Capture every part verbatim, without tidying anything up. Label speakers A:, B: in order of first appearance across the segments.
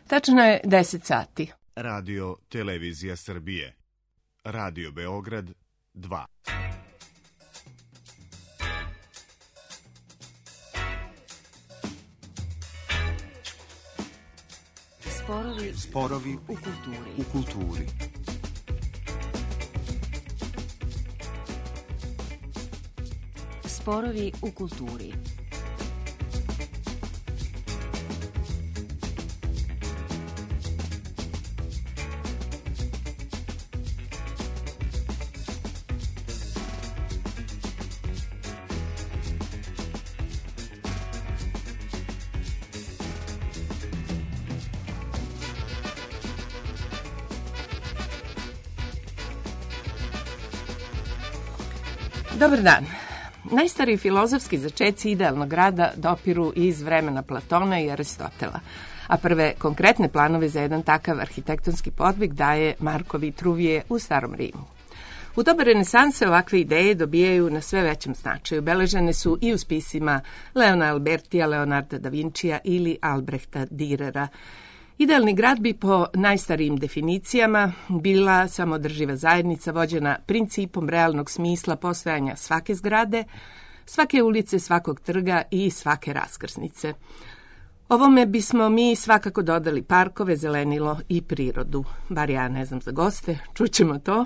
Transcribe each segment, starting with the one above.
A: Tačno je deset sati.
B: Radio Televizija Srbije. Radio Beograd dva.
C: Sporovi,
B: Sporovi
C: u kulturi.
B: u kulturi.
C: Sporovi u kulturi.
A: Dobar dan. Najstariji filozofski začeci idealnog rada dopiru iz vremena Platona i Aristotela, a prve konkretne planove za jedan takav arhitektonski podvig daje Marko Vitruvije u Starom Rimu. U doba renesanse ovakve ideje dobijaju na sve većem značaju. Beležene su i u spisima Leona Albertija, Leonarda da Vincija ili Albrehta Dürera. Idealni grad bi po najstarijim definicijama bila samoodrživa zajednica vođena principom realnog smisla postojanja svake zgrade, svake ulice, svakog trga i svake raskrsnice. Ovome bismo mi svakako dodali parkove, zelenilo i prirodu. Bar ja ne znam za goste, čućemo to.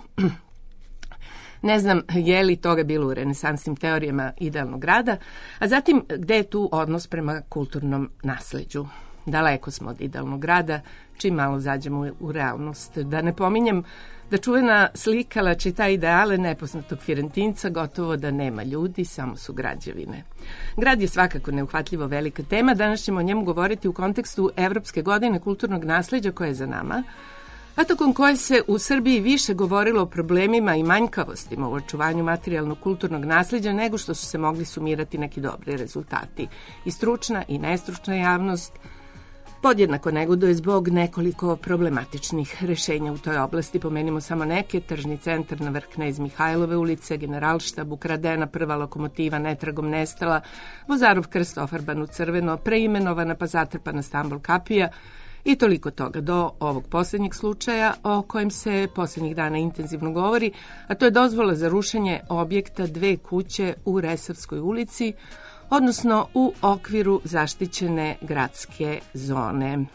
A: Ne znam je li toga bilo u renesansnim teorijama idealnog grada, a zatim gde je tu odnos prema kulturnom nasleđu. Daleko smo od idealnog grada, čim malo zađemo u realnost. Da ne pominjem da čuvena slikala čita ideale nepoznatog Firentinca gotovo da nema ljudi, samo su građevine. Grad je svakako neuhvatljivo velika tema, danas ćemo o njemu govoriti u kontekstu Evropske godine kulturnog nasleđa koje je za nama, a tokom koje se u Srbiji više govorilo o problemima i manjkavostima u očuvanju materijalnog kulturnog nasleđa nego što su se mogli sumirati neki dobri rezultati. I stručna i nestručna javnost podjednako negoduje zbog nekoliko problematičnih rešenja u toj oblasti. Pomenimo samo neke: tržni centar na vrh Knez Mihajlove ulice, Generalštab, ukradena prva lokomotiva netragom nestala, Vozarov krst ofarban u crveno, preimenovana pa zatrpana Stambol kapija i toliko toga do ovog posljednjeg slučaja o kojem se posljednjih dana intenzivno govori, a to je dozvola za rušenje objekta dve kuće u Resavskoj ulici, odnosno u okviru zaštićene gradske zone. E,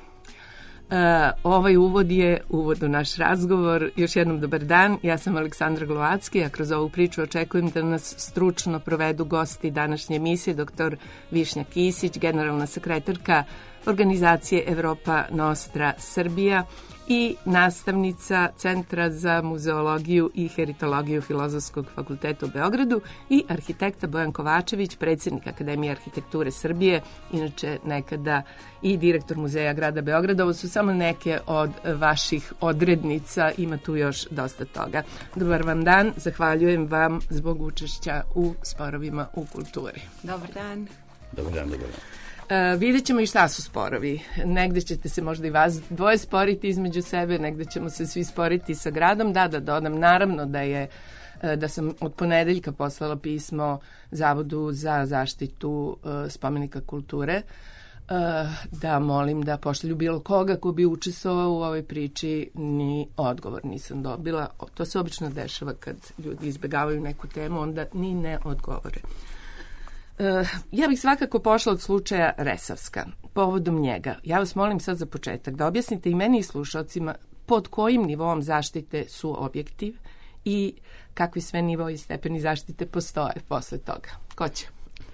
A: ovaj uvod je uvod u naš razgovor. Još jednom dobar dan, ja sam Aleksandra Glovacki, a kroz ovu priču očekujem da nas stručno provedu gosti današnje emisije: doktor Višnja Kisić, generalna sekretarka organizacije Evropa Nostra Srbija i nastavnica Centra za muzeologiju i heritologiju Filozofskog fakulteta u Beogradu, i arhitekta Bojan Kovačević, predsjednik Akademije arhitekture Srbije, inače nekada i direktor Muzeja grada Beograda. Ovo su samo neke od vaših odrednica, ima tu još dosta toga. Dobar vam dan, zahvaljujem vam zbog učešća u Sporovima u kulturi.
C: Dobar dan.
D: Dobar dan, dobar dan.
A: Uh, vidjet ćemo i šta su sporovi. Negde ćete se možda i vas dvoje sporiti između sebe, negde ćemo se svi sporiti sa gradom. Da, da dodam, naravno da je da sam od ponedeljka poslala pismo Zavodu za zaštitu uh, spomenika kulture, uh, da molim da pošalju bilo koga ko bi učestvovao u ovoj priči. Ni odgovor nisam dobila. To se obično dešava kad ljudi izbegavaju neku temu, onda ni ne odgovore. Uh, ja bih svakako pošla od slučaja Resavska. Povodom njega, ja vas molim sad za početak da objasnite i meni i slušalcima pod kojim nivom zaštite su objekti i kakvi sve nivo i stepeni zaštite postoje posle toga. Ko će?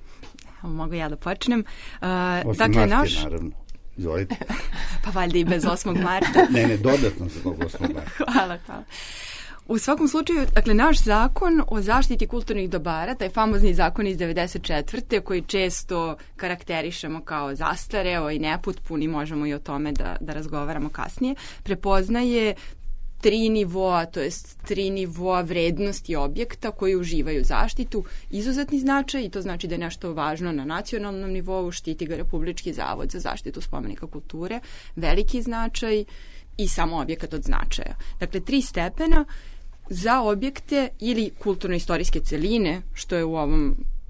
C: Mogu ja da počnem. Uh,
D: Osim
C: dakle,
D: Marke,
C: naš...
D: naravno. Izvolite.
C: Pa valjda i bez osmog marta.
D: ne, ne, dodatno za osmog marta.
C: Hvala, hvala. U svakom slučaju, dakle, naš zakon o zaštiti kulturnih dobara, taj famozni zakon iz devedeset četvrte koji često karakterišemo kao zastareo i nepotpun, i možemo i o tome da, da razgovaramo kasnije, prepoznaje tri nivoa, to jest tri nivoa vrednosti objekta koji uživaju zaštitu. Izuzetni značaj, i to znači da je nešto važno na nacionalnom nivou, štiti ga Republički zavod za zaštitu spomenika kulture, veliki značaj i samo objekat od značaja. Dakle, tri stepena za objekte ili kulturno-istorijske celine, što je u ovom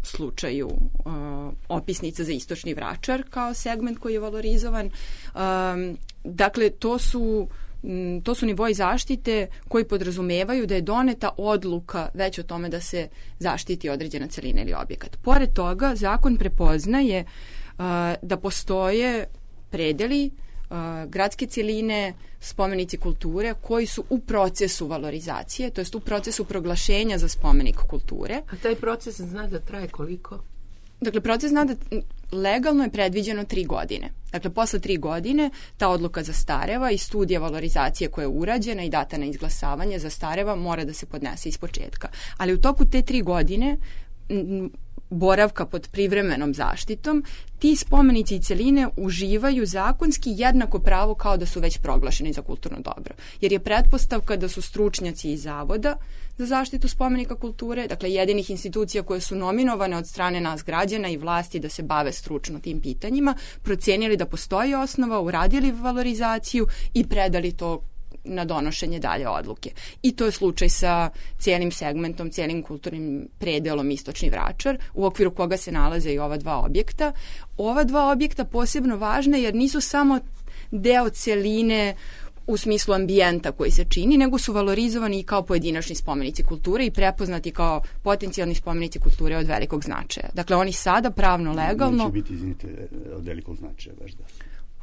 C: slučaju uh, opisnica za istočni Vračar kao segment koji je valorizovan. Um, dakle, to su to su nivoi zaštite koji podrazumevaju da je doneta odluka već o tome da se zaštiti određena celina ili objekat. Pored toga, zakon prepoznaje uh, da postoje predeli, uh, gradske celine, spomenici kulture koji su u procesu valorizacije, to jest u procesu proglašenja za spomenik kulture.
A: A taj proces zna da traje koliko?
C: Dakle, proces zna da legalno je predviđeno tri godine. Dakle, posle tri godine ta odluka zastareva i studija valorizacije koja je urađena i data na izglasavanje zastareva mora da se podnese iz početka. Ali u toku te tri godine boravka pod privremenom zaštitom, ti spomenici i celine uživaju zakonski jednako pravo kao da su već proglašeni za kulturno dobro. Jer je pretpostavka da su stručnjaci iz Zavoda za zaštitu spomenika kulture, dakle jedinih institucija koje su nominovane od strane nas građana i vlasti da se bave stručno tim pitanjima, procenili da postoji osnova, uradili valorizaciju i predali to na donošenje dalje odluke. I to je slučaj sa cijelim segmentom, cijelim kulturnim predelom Istočni Vračar, u okviru koga se nalaze i ova dva objekta. Ova dva objekta posebno važne jer nisu samo deo celine u smislu ambijenta koji se čini, nego su valorizovani i kao pojedinačni spomenici kulture i prepoznati kao potencijalni spomenici kulture od velikog značaja. Dakle, oni sada pravno, legalno...
D: Neće biti, izvinite, od velikog značaja, baš da.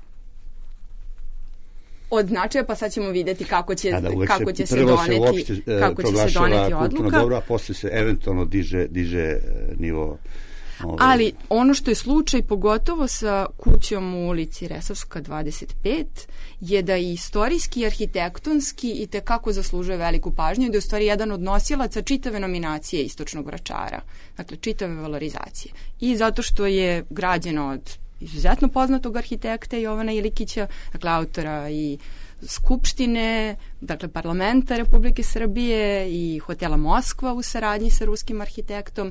C: Od značaja, pa sad ćemo vidjeti kako će,
D: da,
C: kako će se,
D: se
C: doneti,
D: uopšte,
C: kako će se doneti odluka.
D: Dobro, a posle se eventualno diže, diže nivo... Ove...
C: Ali ono što je slučaj, pogotovo sa kućom u ulici Resavska dvadeset pet, je da i istorijski i arhitektonski i tekako zaslužuje veliku pažnju i da je u stvari jedan od nosilaca čitave nominacije Istočnog Vračara. Dakle, čitave valorizacije. I zato što je građeno od izuzetno poznatog arhitekta Jovana Ilikića, dakle autora i Skupštine, dakle parlamenta Republike Srbije i hotela Moskva u saradnji sa ruskim arhitektom,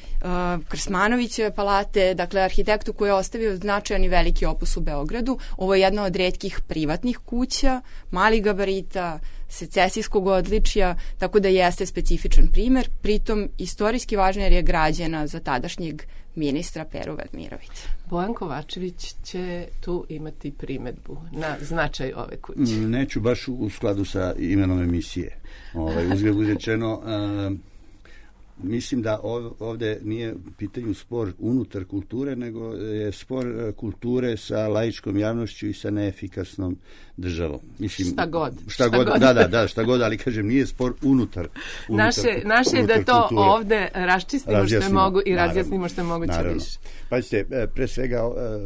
C: uh, Krsmanovićeve palate, dakle arhitektu koji je ostavio značajan i veliki opus u Beogradu. Ovo je jedna od retkih privatnih kuća, malih gabarita, secesijskog odličja, tako da jeste specifičan primer, pritom istorijski važna jer je građena za tadašnjeg ministra Peru Vedmirovića.
A: Bojan Kovačević će tu imati primedbu na značaj ove kuće.
D: Neću baš u skladu sa imenom emisije. Ovaj, uzgled rečeno, uh, mislim da ovde nije pitanju spor unutar kulture, nego je spor kulture sa laičkom javnošću i sa neefikasnom državom. Mislim,
A: šta god.
D: Šta,
A: šta
D: god,
A: god.
D: Da, da, da, šta god, ali kažem, nije spor unutar, unutar
A: Naše, naše je da to kulture. Ovde raščistimo što je mogu i naravno, razjasnimo što je moguće naravno. Više.
D: Pazite, pre svega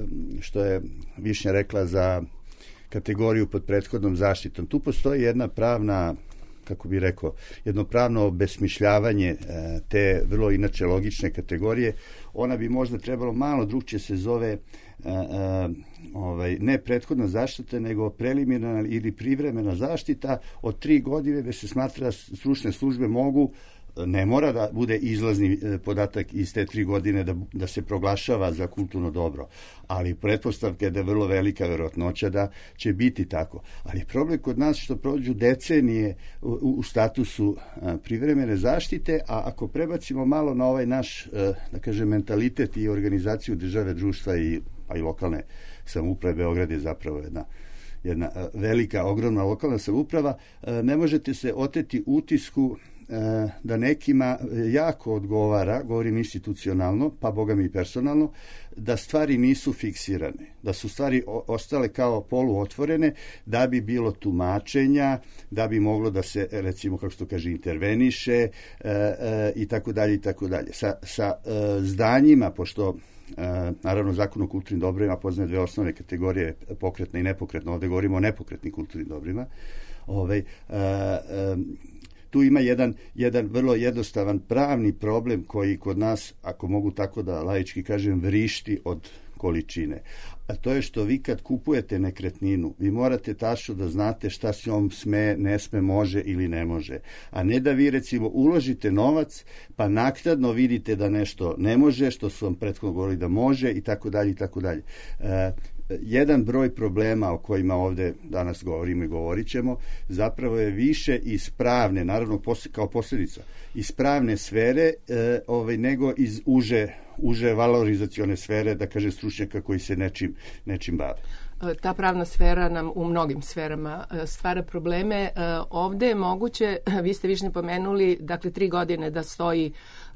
D: što je Višnja rekla za kategoriju pod prethodnom zaštitom, tu postoji jedna pravna, kako bi rekao, jedno pravno obesmišljavanje te vrlo inače logične kategorije. Ona bi možda trebalo malo drugčije se zove a, a, ovaj, ne prethodna zaštita, nego preliminarna ili privremena zaštita od tri godine gde se smatra da stručne službe mogu, ne mora da bude izlazni podatak iz te tri godine da, da se proglašava za kulturno dobro, ali pretpostavka je da je vrlo velika verovatnoća da će biti tako. Ali problem kod nas što prođu decenije u, u statusu a, privremene zaštite, a ako prebacimo malo na ovaj naš, a, da kažem, mentalitet i organizaciju države, društva i, pa i lokalne samouprave, Beograd je zapravo jedna jedna velika, ogromna lokalna samouprava, ne možete se oteti utisku da nekima jako odgovara, govorim institucionalno, pa boga mi i personalno, da stvari nisu fiksirane, da su stvari ostale kao poluotvorene, da bi bilo tumačenja, da bi moglo da se, recimo, kako se to kaže, interveniše e, e, i tako dalje i tako dalje. Sa, sa e, zdanjima, pošto E, naravno, Zakon o kulturnim dobrima poznaje dve osnovne kategorije, pokretna i nepokretna. Ovde govorimo o nepokretnim kulturnim dobrima. Ovaj, e, e, tu ima jedan, jedan vrlo jednostavan pravni problem koji kod nas, ako mogu tako da laički kažem, vrišti od količine. A to je što vi kad kupujete nekretninu, vi morate tačno da znate šta se on sme, ne sme, može ili ne može. A ne da vi, recimo, uložite novac, pa naknadno vidite da nešto ne može, što su vam prethodno govorili da može i tako dalje i tako dalje. Jedan broj problema o kojima ovde danas govorimo i govorit ćemo, zapravo je više iz pravne, naravno kao posljedica, iz pravne sfere e, ovaj, nego iz uže, uže valorizacione sfere, da kaže stručnjaka koji se nečim, nečim bave.
A: Ta pravna sfera nam u mnogim sferama stvara probleme. Ovde je moguće, vi ste više pomenuli, dakle tri godine da stoji,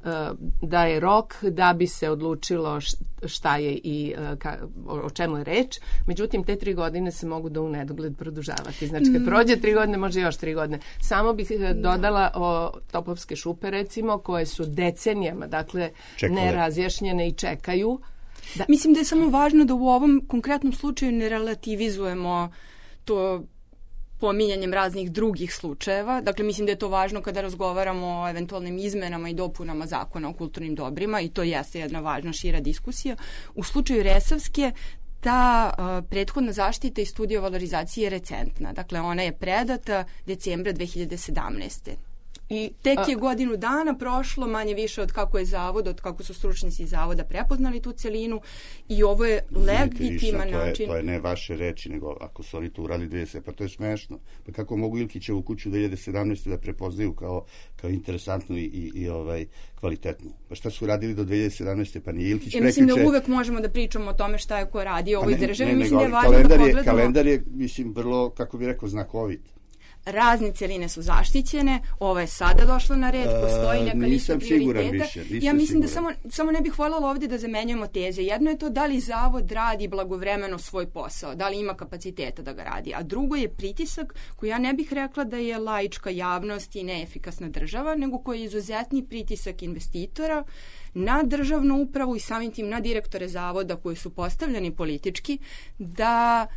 A: da je rok da bi se odlučilo šta je i ka, o čemu je reč. Međutim, te tri godine se mogu da u nedogled produžavati. Znači, kad prođe tri godine, može još tri godine. Samo bih dodala o Topovske šupe, recimo, koje su decenijama, dakle, Čekale. nerazjašnjene i čekaju.
C: Da. Mislim da je samo važno da u ovom konkretnom slučaju ne relativizujemo to pominjanjem raznih drugih slučajeva. Dakle, mislim da je to važno kada razgovaramo o eventualnim izmenama i dopunama zakona o kulturnim dobrima i to jeste jedna važna šira diskusija. U slučaju Resavske ta uh, prethodna zaštita i studija o valorizaciji je recentna. Dakle, ona je predata decembra dve hiljade sedamnaeste. I tek je godinu dana prošlo, manje više od kako je zavod, od kako su stručnici iz zavoda prepoznali tu celinu i ovo je legitiman
D: to
C: način.
D: Je, to je ne vaše reči, nego ako su oni to uradili dve hiljade sedamnaeste, pa to je smešno. Pa kako mogu Ilkićevu kuću dve hiljade sedamnaeste da prepoznaju kao, kao interesantnu i, i, i ovaj, kvalitetnu? Pa šta su radili do dve hiljade sedamnaeste? Pa nije Ilkić prekjuče...
C: Mislim da uvek možemo da pričamo o tome šta je ko radio u ovoj
D: ne,
C: državi.
D: Ne,
C: mislim
D: nego,
C: da je važno da pogledamo...
D: Je, kalendar je, mislim, vrlo, kako bih rekao, znakovit.
C: Razne celine su zaštićene, ova je sada došla na red, postoji neka lista prioriteta.
D: Više,
C: ja mislim
D: siguran.
C: da samo, samo ne bih voljela ovdje da zamenjujemo teze. Jedno je to da li zavod radi blagovremeno svoj posao, da li ima kapaciteta da ga radi, a drugo je pritisak koji ja ne bih rekla da je laička javnost i neefikasna država, nego koji je izuzetni pritisak investitora na državnu upravu i samim tim na direktore zavoda koji su postavljeni politički da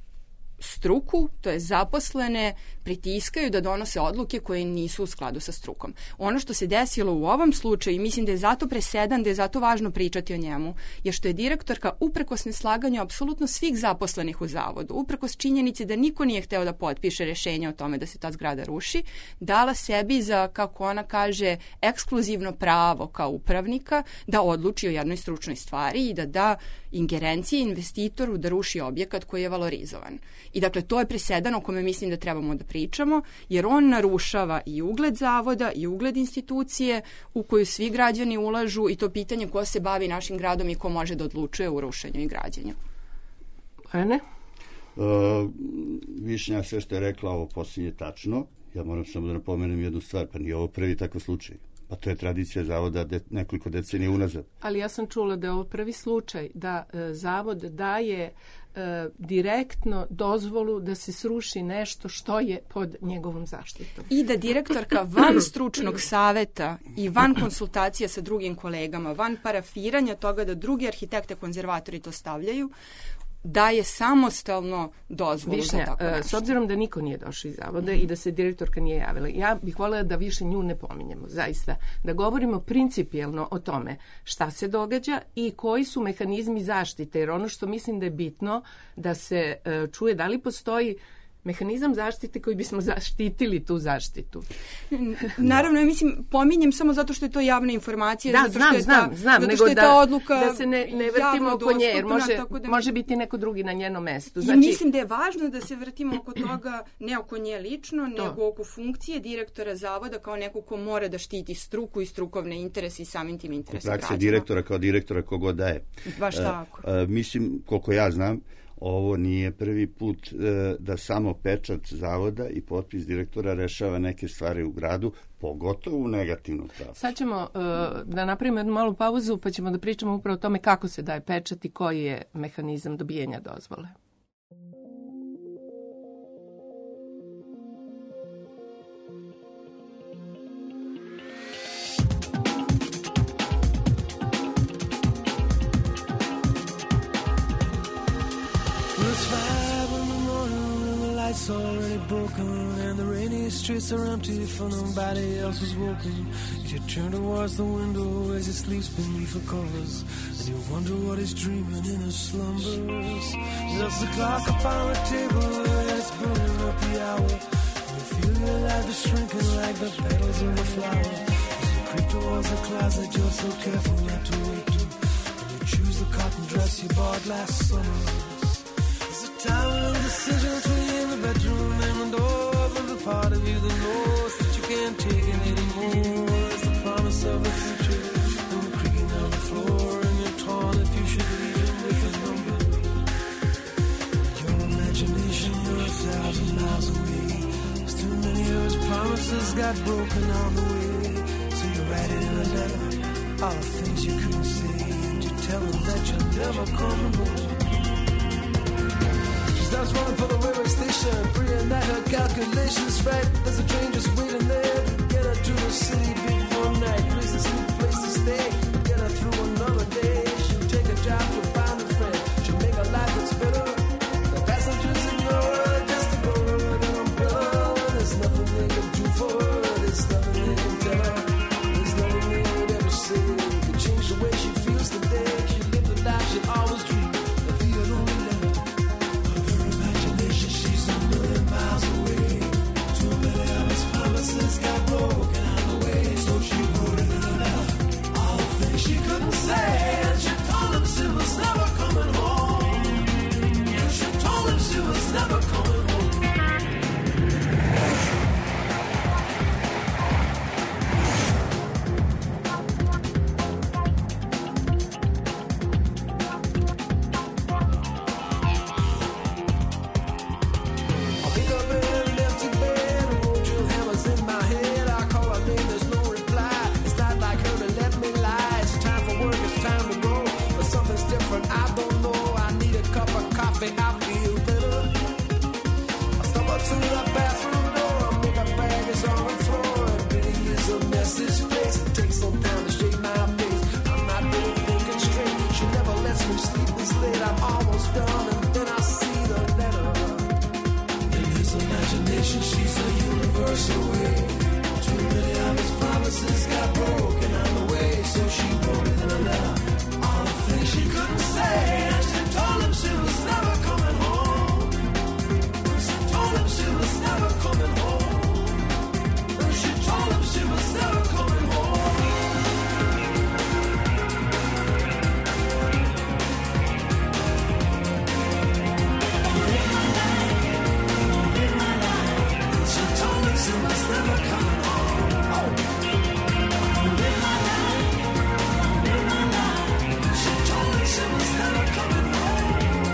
C: struku, to je zaposlene, pritiskaju da donose odluke koje nisu u skladu sa strukom. Ono što se desilo u ovom slučaju, i mislim da je zato presedan, da je zato važno pričati o njemu, je što je direktorka uprkos neslaganju apsolutno svih zaposlenih u zavodu, uprkos činjenici da niko nije hteo da potpiše rešenje o tome da se ta zgrada ruši, dala sebi za, kako ona kaže, ekskluzivno pravo kao upravnika da odluči o jednoj stručnoj stvari i da da ingerencije investitoru da ruši objekat koji je valorizovan. I dakle, to je presedan o kome mislim da trebamo da pričamo, jer on narušava i ugled zavoda i ugled institucije u koju svi građani ulažu i to pitanje ko se bavi našim gradom i ko može da odlučuje u rušenju i građenju.
A: Ene?
D: Uh, Višnja sve što je rekla ovo posljednje tačno. Ja moram samo da napomenem jednu stvar, pa nije ovo prvi takav slučaj. Pa to je tradicija zavoda de, nekoliko decenija unazad.
A: Ali ja sam čula da je ovo prvi slučaj da e, zavod daje e, direktno dozvolu da se sruši nešto što je pod njegovom zaštitom.
C: I da direktorka van stručnog saveta i van konsultacija sa drugim kolegama, van parafiranja toga da drugi arhitekte konzervatori to stavljaju, daje samostalno dozvolu
A: Višnja,
C: za tako nešto.
A: S obzirom da niko nije došao iz zavoda mm. i da se direktorka nije javila, ja bih voljela da više nju ne pominjemo, zaista. Da govorimo principijelno o tome šta se događa i koji su mehanizmi zaštite, jer ono što mislim da je bitno da se uh, čuje da li postoji mehanizam zaštite koji bismo zaštitili tu zaštitu.
C: Naravno, ja mislim, pominjem samo zato što je to javna informacija.
A: Da,
C: zato
A: znam,
C: što je
A: znam,
C: ta,
A: znam,
C: zato
A: nego
C: što je
A: da,
C: ta odluka
A: da se ne, ne vrtimo oko nje, jer može,
C: da
A: može biti neko drugi na njenom mestu.
C: Znači, I mislim da je važno da se vrtimo oko toga, ne oko nje lično, to. nego oko funkcije direktora zavoda kao neko ko mora da štiti struku i strukovne interese i samim tim interese građana.
D: Prakse direktora kao direktora kogo daje.
C: Baš tako.
D: Uh, uh, mislim, koliko ja znam, ovo nije prvi put e, da samo pečat zavoda i potpis direktora rešava neke stvari u gradu, pogotovo u negativnom pravcu.
A: Sad ćemo uh, da napravimo jednu malu pauzu pa ćemo da pričamo upravo o tome kako se daje pečat i koji je mehanizam dobijenja dozvole.
E: It's already broken and the rainy streets are empty for nobody else is woken. You turn towards the window as he sleeps beneath the covers, and you wonder what he's dreaming in his slumbers. There's the clock upon the table and it's burning up the hour. And you feel your life is shrinking like the petals of a flower. As you creep towards the closet, you're so careful not to wake to, and you choose the cotton dress you bought last summer. time of decision between the bedroom and the door, but the part of you that knows that you can't take it anymore. It's the promise of the future and the creaking of the floor, and you're torn if you should leave it with a number. Your imagination, you're a thousand miles away. There's too many of his promises got broken on the way. So you write it in a letter, all the things you couldn't say, and you tell him that you'll never come home. Starts running for the railway station, praying that her calculations right. There's a train just waiting there to get her to the city before night. Place to sleep, place to stay, get her through another day. She'll take a job to find a friend, she'll make a life that's better. The passengers ignore her just to go with an umbrella. There's nothing they can do for her, there's nothing they can tell her. There's nothing they would ever say can change the way she feels today. She lived the life she always dreamed. Got broken on the way, so she wrote it in a letter. All the things she couldn't say, and she told him she was never coming home. And she told him she was never coming home. I feel better. I stop up to the bathroom door, make a bag is on the floor, and really is a message place. It takes some time to shake my face. I'm not really thinking straight. She never lets me sleep this late. I'm almost done, and then I see the letter. In his imagination, she's a universal way. Too many of his promises got broken on the way, so she wrote it in a letter. All the things she couldn't say, and she told him she was never coming home. She told him she was never coming home. She told him she was never coming home. She told him she was never coming home. Oh. Live my life, live my life. She told him she was never coming home.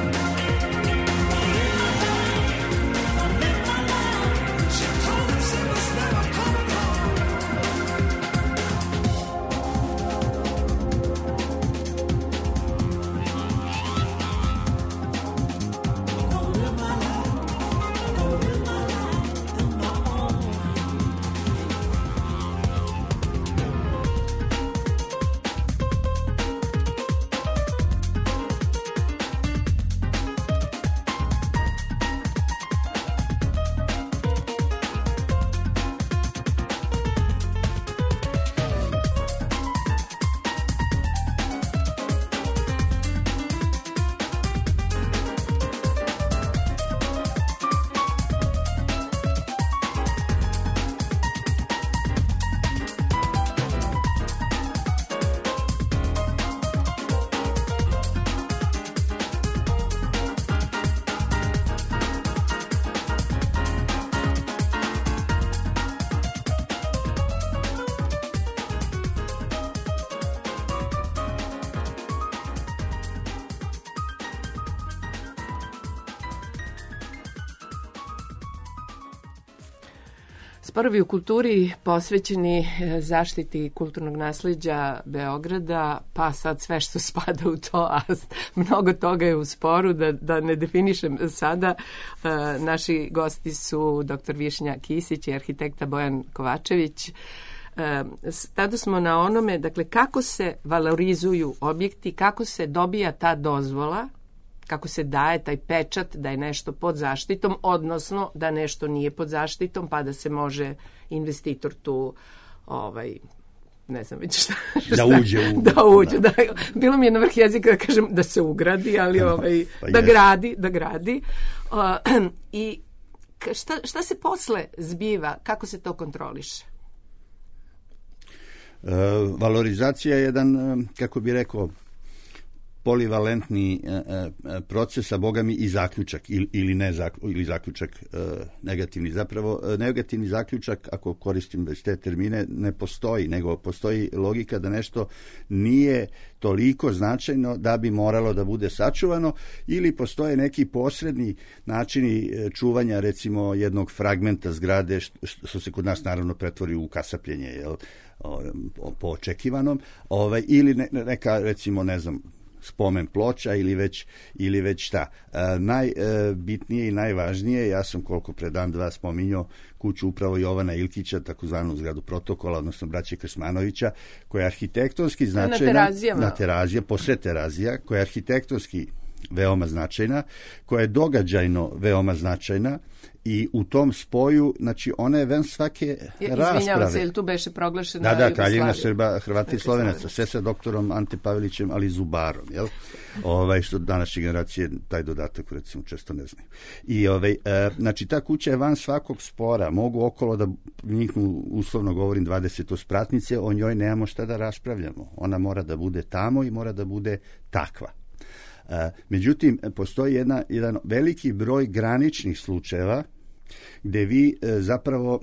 A: Sporovi u kulturi posvećeni zaštiti kulturnog nasleđa Beograda, pa sad sve što spada u to, a mnogo toga je u sporu, da, da ne definišem sada. Naši gosti su doktor Višnja Kisić i arhitekta Bojan Kovačević. Tada smo na onome, dakle, kako se valorizuju objekti, kako se dobija ta dozvola, kako se daje taj pečat da je nešto pod zaštitom, odnosno da nešto nije pod zaštitom, pa da se može investitor tu, ovaj, ne znam već šta. šta
D: da uđe. U,
A: da uđe, da. da. Bilo mi je na vrh jezika da kažem da se ugradi, ali ovaj, pa da jest. gradi, da gradi. Uh, I šta, šta se posle zbiva, kako se to kontroliše?
D: Uh, valorizacija je jedan, kako bi rekao, polivalentni proces, a boga mi i zaključak ili, ili ne ili zaključak negativni. Zapravo negativni zaključak, ako koristim već te termine, ne postoji, nego postoji logika da nešto nije toliko značajno da bi moralo da bude sačuvano, ili postoje neki posredni načini čuvanja, recimo jednog fragmenta zgrade, što se kod nas naravno pretvori u kasapljenje, jel, po očekivanom, ovaj, ili ne, neka, recimo, ne znam, spomen ploča ili već, ili već šta. E, najbitnije i najvažnije, ja sam koliko pre dan dva spominjao kuću upravo Jovana Ilkića, takozvanu zgradu Protokola, odnosno braće Krsmanovića, koja je arhitektonski značajna,
A: na Terazijama,
D: na Terazija, posred Terazija, koja je arhitektonski veoma značajna, koja je događajno veoma značajna, i u tom spoju, znači, ona je ven svake rasprave.
A: Izvinjavam se, ili tu beše proglašena
D: Da, da, Kraljevina Srba, Hrvata i Slovenaca, sve sa doktorom Ante Pavelićem, ali Zubarom, jel? Ovaj, što današnje generacije taj dodatak, recimo, često ne znaju. I, ovaj, e, znači, ta kuća je van svakog spora, mogu okolo da njihnu, uslovno govorim, dvadeset spratnice, o njoj nemamo šta da raspravljamo. Ona mora da bude tamo i mora da bude takva. Međutim, postoji jedna, jedan veliki broj graničnih slučajeva gde vi zapravo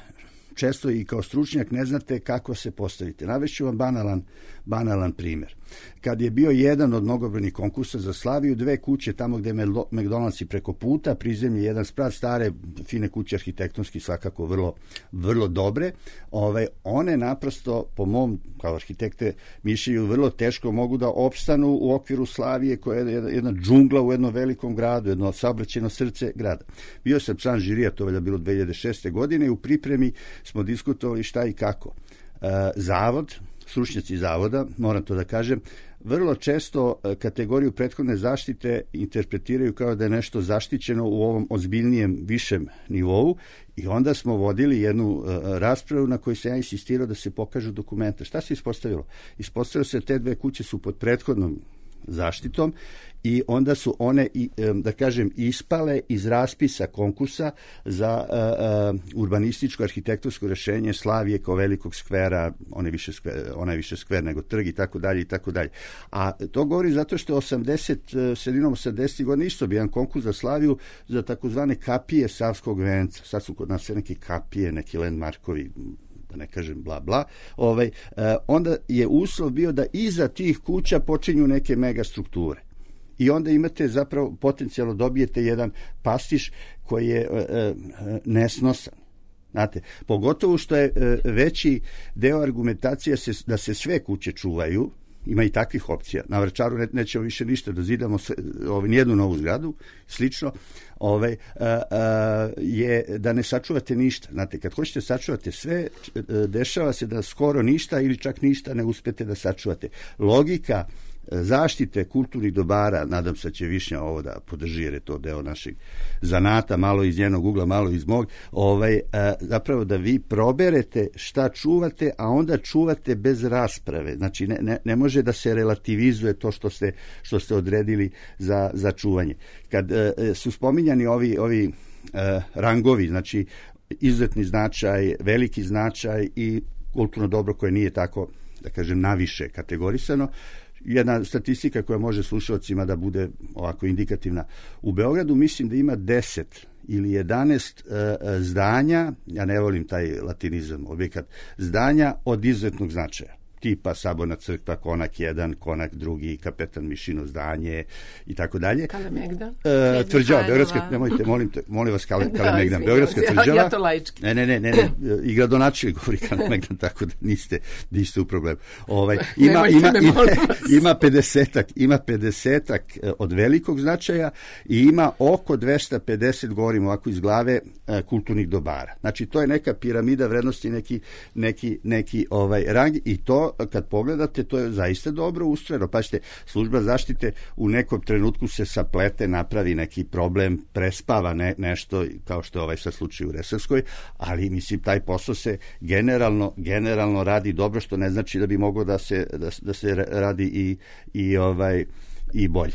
D: često i kao stručnjak ne znate kako se postavite. Navešću vam banalan, banalan primjer. Kad je bio jedan od mnogobrojnih konkursa za Slaviju, dve kuće tamo gde je McDonald's i preko puta, prizemlje jedan sprat, stare, fine kuće, arhitektonski svakako vrlo, vrlo dobre, ove, one naprosto, po mom, kao arhitekte, mišljenju, vrlo teško mogu da opstanu u okviru Slavije, koja je jedna, jedna džungla u jednom velikom gradu, jedno saobraćajno srce grada. Bio sam član žirija, to je bilo dve hiljade šeste. godine, i u pripremi smo diskutovali šta i kako. E, zavod, stručnjaci zavoda, moram to da kažem, vrlo često kategoriju prethodne zaštite interpretiraju kao da je nešto zaštićeno u ovom ozbiljnijem, višem nivou, i onda smo vodili jednu raspravu na kojoj se ja insistirao da se pokažu dokumenta. Šta se ispostavilo? Ispostavilo se te dve kuće su pod prethodnom zaštitom i onda su one, da kažem, ispale iz raspisa konkursa za uh, urbanističko arhitektonsko rešenje Slavije kao velikog skvera, ona je više skver, ona je više skver nego trg i tako dalje i tako dalje. A to govori zato što osamdeset, sredinom osamdesetih godina isto bi jedan konkurs za Slaviju za takozvane kapije Savskog venca. Sad su kod nas sve neke kapije, neki landmarkovi, da ne kažem bla bla, ovaj, eh, onda je uslov bio da iza tih kuća počinju neke mega strukture. I onda imate zapravo, potencijalno dobijete jedan pastiš koji je eh, eh, nesnosan. Znate, pogotovo što je eh, veći deo argumentacije se, da se sve kuće čuvaju, ima i takvih opcija. Na Vračaru ne, nećemo više ništa da zidamo ovaj, nijednu novu zgradu, slično, ovaj, a, a, je da ne sačuvate ništa. Znate, kad hoćete sačuvate sve, dešava se da skoro ništa ili čak ništa ne uspete da sačuvate. Logika zaštite kulturnih dobara, nadam se da će Višnja ovo da podrži, jer je to deo našeg zanata, malo iz njenog ugla, malo iz mog, ovaj, a, zapravo da vi proberete šta čuvate, a onda čuvate bez rasprave. Znači, ne, ne, ne može da se relativizuje to što ste, što ste odredili za, za čuvanje. Kad a, su spominjani ovi, ovi a, rangovi, znači izuzetni značaj, veliki značaj i kulturno dobro koje nije tako, da kažem, naviše kategorisano, jedna statistika koja može slušalcima da bude ovako indikativna. U Beogradu mislim da ima deset ili jedanaest uh, zdanja, ja ne volim taj latinizam, objekat, zdanja od izuzetnog značaja. Tipa Saborna crkva, Konak jedan, Konak drugi, Kapetan Mišino zdanje i tako dalje.
A: Kalemegdan.
D: E, tvrđava, Beogradska, nemojte, molim, te, molim vas, Kale, da, Kalemegdan. Beogradska tvrđava.
A: Ja, ja to laički.
D: Ne, ne, ne, ne, ne. I gradonačelnik govori Kalemegdan, tako da niste, niste u problemu. Ovaj, ima, ima, ima, ima pedesetak, ima pedesetak od velikog značaja i ima oko dvesta pedeset, govorim ovako iz glave, kulturnih dobara. Znači, to je neka piramida vrednosti, neki, neki, neki ovaj, rang, i to kad pogledate, to je zaista dobro ustrojeno. Pačite, služba zaštite u nekom trenutku se saplete, napravi neki problem, prespava ne, nešto, kao što je ovaj sad slučaj u Resavskoj, ali mislim, taj posao se generalno, generalno radi dobro, što ne znači da bi moglo da se, da, da se radi i, i, ovaj, i bolje.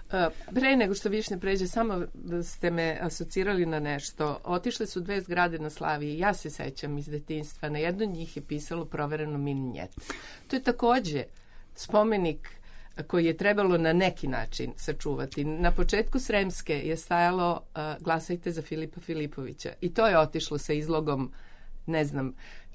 A: Pre nego što Višnja pređe, samo ste me asocirali na nešto. Otišle su dve zgrade na Slaviji. Ja se sećam iz detinjstva. Na jednu njih je pisalo provereno minjet. To je takođe spomenik koji je trebalo na neki način sačuvati. Na početku Sremske je stajalo uh, glasajte za Filipa Filipovića i to je otišlo sa izlogom, ne znam,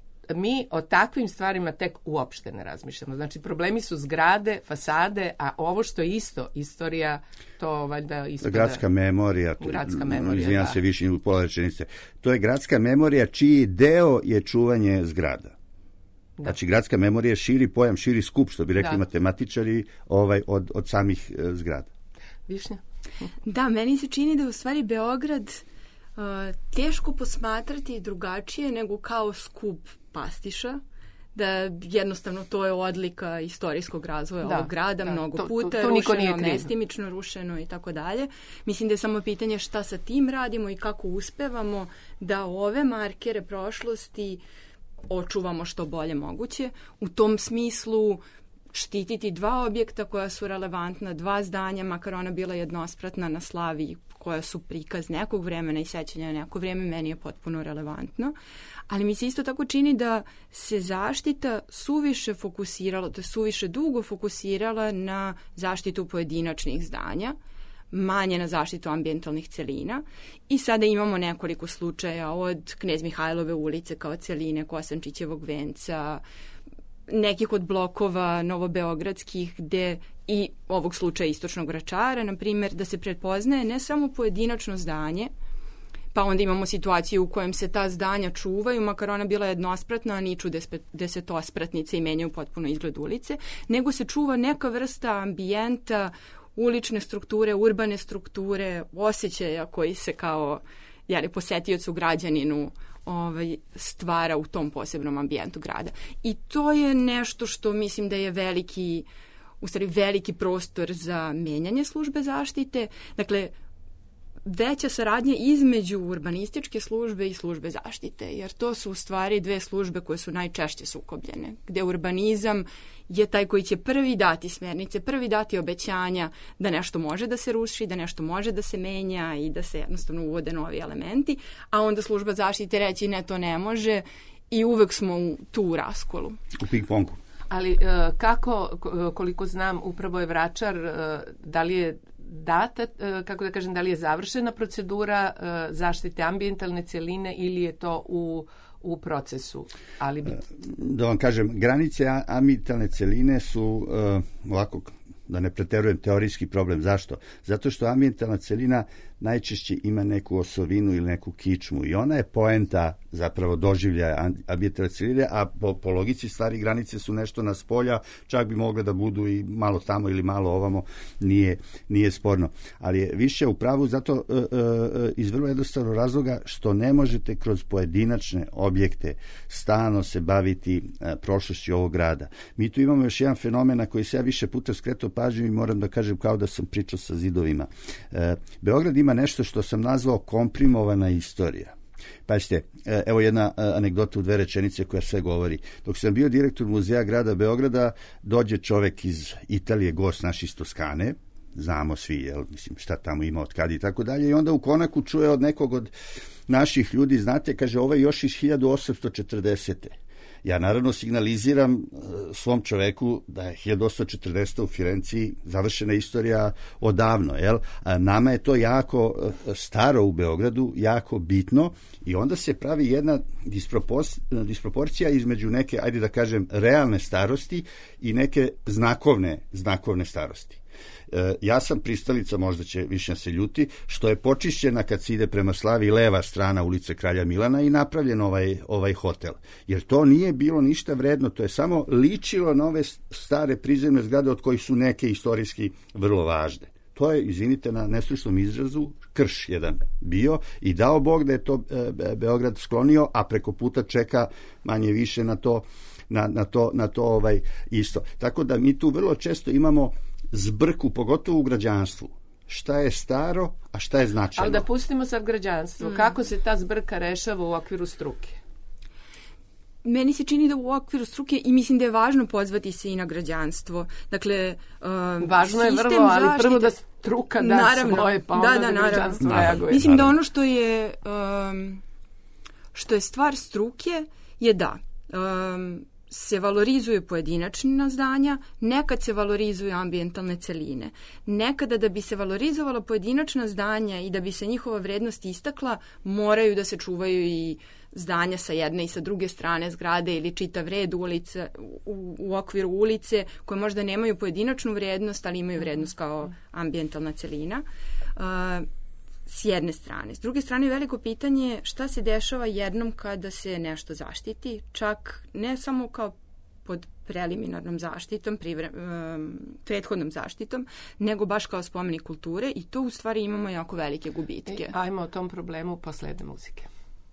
A: mi o takvim stvarima tek uopšte ne razmišljamo. Znači, problemi su zgrade, fasade, a ovo što je isto istorija, to valjda ispada...
D: Gradska memorija.
A: Gradska memorija,
D: Izvinjam
A: da.
D: se više u pola rečenice. To je gradska memorija čiji deo je čuvanje zgrada. Da. Znači, gradska memorija je širi pojam, širi skup, što bi rekli da. matematičari, ovaj, od, od samih e, zgrada.
A: Višnja?
C: Da, meni se čini da u stvari Beograd uh, teško posmatrati drugačije nego kao skup pastiša, da jednostavno to je odlika istorijskog razvoja da, ovog grada, da, mnogo to, puta to, to rušeno, mestimično rušeno i tako dalje. Mislim da je samo pitanje šta sa tim radimo i kako uspevamo da ove markere prošlosti očuvamo što bolje moguće. U tom smislu štititi dva objekta koja su relevantna, dva zdanja, makar ona bila jednospratna na slavi, koja su prikaz nekog vremena i sećanja na neko vreme, meni je potpuno relevantno. Ali mi se isto tako čini da se zaštita suviše fokusirala, to je suviše dugo fokusirala na zaštitu pojedinačnih zdanja, manje na zaštitu ambijentalnih celina i sada imamo nekoliko slučaja od Knez Mihajlove ulice kao celine, Kosančićevog venca, nekih od blokova novobeogradskih gde i ovog slučaja Istočnog Vračara, na primjer, da se prepoznaje ne samo pojedinačno zdanje, pa onda imamo situaciju u kojem se ta zdanja čuvaju, makar ona bila jednospratna, a niču desetospratnice i menjaju potpuno izgled ulice, nego se čuva neka vrsta ambijenta, ulične strukture, urbane strukture, osjećaja koji se kao jeli, posetiocu građaninu ovaj, stvara u tom posebnom ambijentu grada. I to je nešto što mislim da je veliki, u stvari veliki prostor za menjanje službe zaštite. Dakle, veća saradnja između urbanističke službe i službe zaštite, jer to su u stvari dve službe koje su najčešće sukobljene, gde urbanizam je taj koji će prvi dati smernice, prvi dati obećanja da nešto može da se ruši, da nešto može da se menja i da se jednostavno uvode novi elementi, a onda služba zaštite reći ne, to ne može i uvek smo u, tu u raskolu.
D: U ping-pongu.
A: Ali kako, koliko znam, upravo je Vračar, da li je data, kako da kažem, da li je završena procedura zaštite ambijentalne cjeline ili je to u, u procesu? Ali bi...
D: Da vam kažem, granice ambijentalne cjeline su uh, ovako, da ne preterujem, teorijski problem. Zašto? Zato što ambijentalna cjelina najčešće ima neku osovinu ili neku kičmu i ona je poenta zapravo doživljaja ambijentalne cjeline, a po, po logici stvari granice su nešto na spolja, čak bi mogle da budu i malo tamo ili malo ovamo, nije, nije sporno. Ali je više u pravu zato uh, uh, iz vrlo jednostavnog razloga što ne možete kroz pojedinačne objekte stalno se baviti uh, prošlošću ovog grada. Mi tu imamo još jedan fenomen na koji se ja više puta skretao pažnju i moram da kažem kao da sam pričao sa zidovima. Uh, Beograd ima nešto što sam nazvao komprimovana istorija. Pazite, evo jedna anegdota u dve rečenice koja sve govori. Dok sam bio direktor muzeja grada Beograda, dođe čovek iz Italije, gost naš iz Toskane, znamo svi, jel, mislim, šta tamo ima, od kada i tako dalje, i onda u konaku čuje od nekog od naših ljudi, znate, kaže, ovo je još iz hiljadu osamsto četrdesete. Ja naravno signaliziram svom čoveku da je hiljadu osamsto četrdesete u Firenciji završena istorija odavno, jel? A nama je to jako staro u Beogradu, jako bitno i onda se pravi jedna disproporcija između neke, ajde da kažem, realne starosti i neke znakovne, znakovne starosti. Ja sam pristalica, možda će više se ljuti, što je počišćena kad se ide prema Slavi leva strana ulice Kralja Milana i napravljen ovaj, ovaj hotel. Jer to nije bilo ništa vredno, to je samo ličilo na ove stare prizemne zgrade od kojih su neke istorijski vrlo važne. To je, izvinite na nestručnom izrazu, krš jedan bio i dao Bog da je to e, Beograd sklonio, a preko puta čeka manje više na to, na, na to, na to ovaj isto. Tako da mi tu vrlo često imamo zbrku, pogotovo u građanstvu. Šta je staro, a šta je značajno.
A: Ali da pustimo sad građanstvo. Mm. Kako se ta zbrka rešava u okviru struke?
C: Meni se čini da u okviru struke i mislim da je važno pozvati se i na građanstvo. Dakle, um,
A: važno je vrlo, ali zaštite, prvo da struka da naravno, svoje, pa onda da, da, da građanstvo reaguje.
C: Mislim
A: naravno.
C: Da ono što je um, što je stvar struke je da um, se valorizuju pojedinačna zdanja, nekad se valorizuju ambijentalne celine. Nekada da bi se valorizovala pojedinačna zdanja i da bi se njihova vrednost istakla, moraju da se čuvaju i zdanja sa jedne i sa druge strane zgrade ili čitav red ulica, u, u okviru ulice koje možda nemaju pojedinačnu vrednost, ali imaju vrednost kao ambijentalna celina. Uh, s jedne strane. S druge strane, veliko pitanje je šta se dešava jednom kada se nešto zaštiti, čak ne samo kao pod preliminarnom zaštitom, privre, um, prethodnom zaštitom, nego baš kao spomenik kulture i tu u stvari imamo jako velike gubitke.
A: I ajmo o tom problemu posle jedne muzike.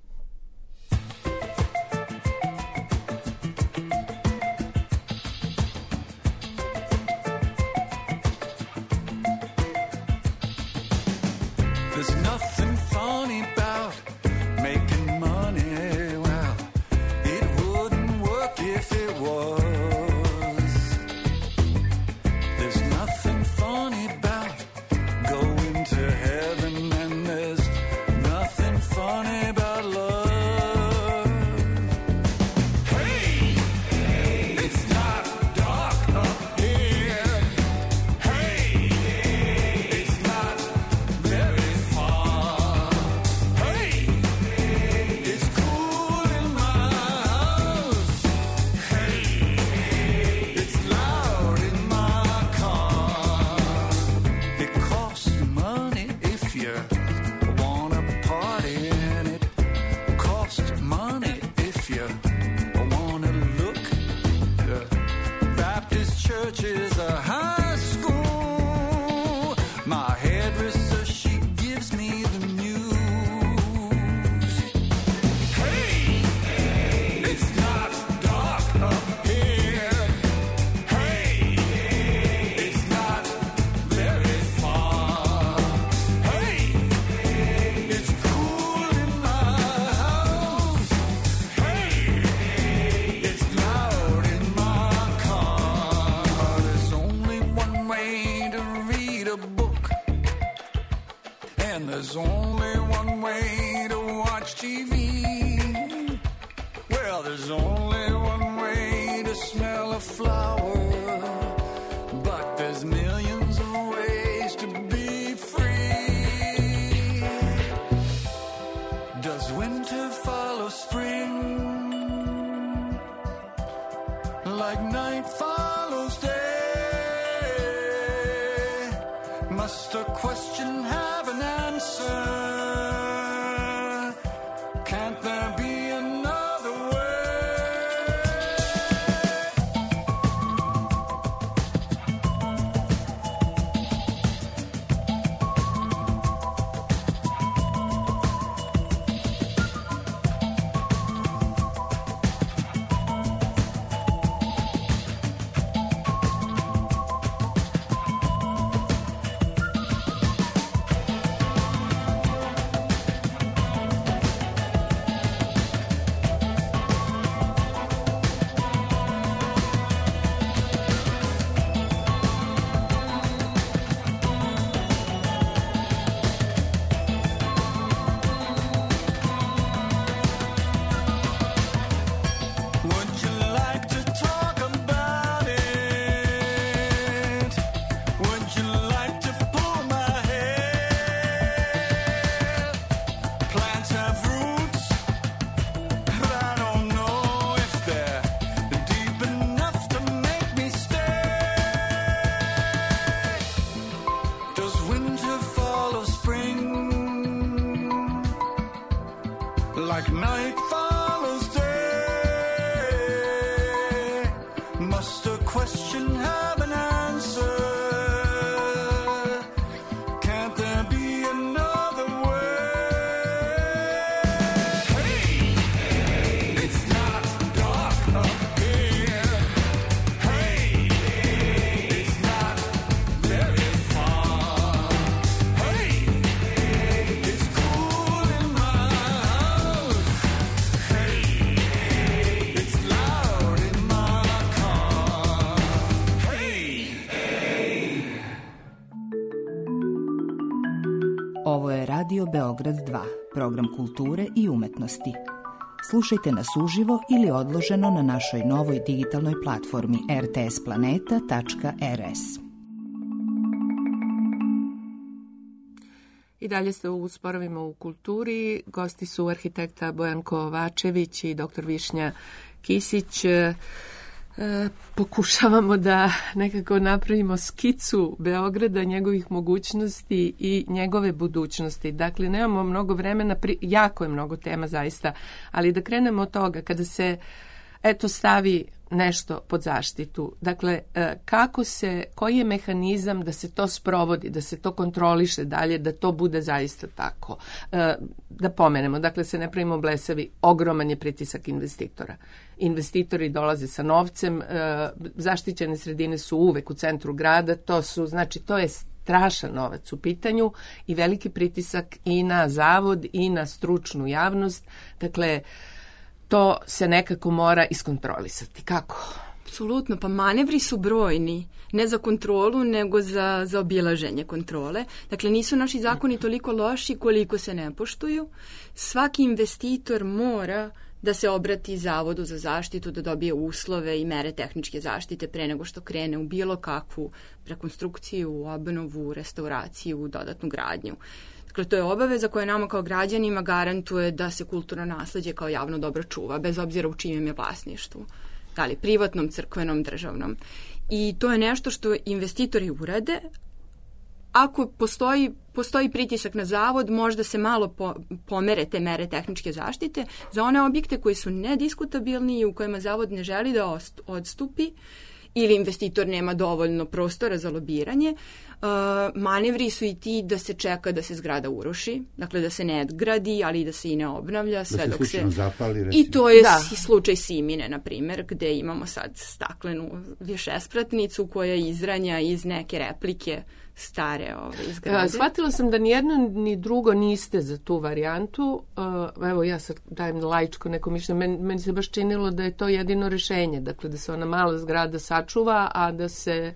E: There's nothing funny about making money. Well, it wouldn't work if it was. There's nothing funny about going to heaven, and there's nothing funny about love. Hey, it's not dark up here. Hey, it's not very churches, a high school. My hairdresser, she gives me the news. Hey, it's not dark up here. Hey, it's not very far. Hey, it's cool in my house. Hey, it's loud in my car. There's only one way to read a book, and there's only one way to watch T V. Well, there's only one way to smell a flower, but there's millions of ways to be free. Does winter follow spring? Like night follows day? Must a question have an answer? Can't there be another way? Would you like to talk about it? Would you like to pull my hair? Plants have roots, but I don't know if they're deep enough to make me stay. Does winter follow spring? Like night follows day? Must a question have an answer? Can't there be another way? Hey, it's not dark up here. Hey, it's not very far. Hey, it's cool in my house. Hey, it's loud in my car. Hey.
F: Ovo je Radio Beograd dva, program kulture i umetnosti. Slušajte nas uživo ili odloženo na našoj novoj digitalnoj platformi r t s planeta tačka r s.
A: I dalje ste u Sporovima u kulturi. Gosti su arhitekta Bojan Kovačević i doktor Višnja Kisić. E, pokušavamo da nekako napravimo skicu Beograda, njegovih mogućnosti i njegove budućnosti. Dakle, nemamo mnogo vremena, pri, jako je mnogo tema zaista, ali da krenemo od toga, kada se eto stavi nešto pod zaštitu. Dakle, kako se, koji je mehanizam da se to sprovodi, da se to kontroliše dalje, da to bude zaista tako? Da pomenemo, dakle, se ne pravimo blesavi, ogroman je pritisak investitora. Investitori dolaze sa novcem, zaštićene sredine su uvek u centru grada, to su, znači, to je strašan novac u pitanju i veliki pritisak i na zavod i na stručnu javnost. Dakle, to se nekako mora iskontrolisati. Kako?
C: Apsolutno, pa manevri su brojni, ne za kontrolu, nego za, za obilaženje kontrole. Dakle, nisu naši zakoni toliko loši koliko se ne poštuju. Svaki investitor mora da se obrati Zavodu za zaštitu, da dobije uslove i mere tehničke zaštite pre nego što krene u bilo kakvu rekonstrukciju, obnovu, restauraciju, dodatnu gradnju. Dakle, to je obaveza koja nama kao građanima garantuje da se kulturno nasleđe kao javno dobro čuva, bez obzira u čijem je vlasništvu. Da li privatnom, crkvenom, državnom. I to je nešto što investitori urade. Ako postoji, postoji pritisak na zavod, možda se malo po, pomere te mere tehničke zaštite. Za one objekte koji su nediskutabilni i u kojima zavod ne želi da odstupi, ili investitor nema dovoljno prostora za lobiranje, uh, manevri su i ti da se čeka da se zgrada uruši, dakle da se ne gradi, ali da se i ne obnavlja. Sve da se dok se
D: zapali,
C: I to je da. slučaj Simine, na primjer, gde imamo sad staklenu višespratnicu koja izranja iz neke replike stare ove zgrade.
A: Shvatila sam da ni jedno ni drugo niste za tu varijantu. Evo, ja sad dajem laičko neko mišljenje. Meni, meni se baš činilo da je to jedino rešenje. Dakle, da se ona mala zgrada sačuva, a da se...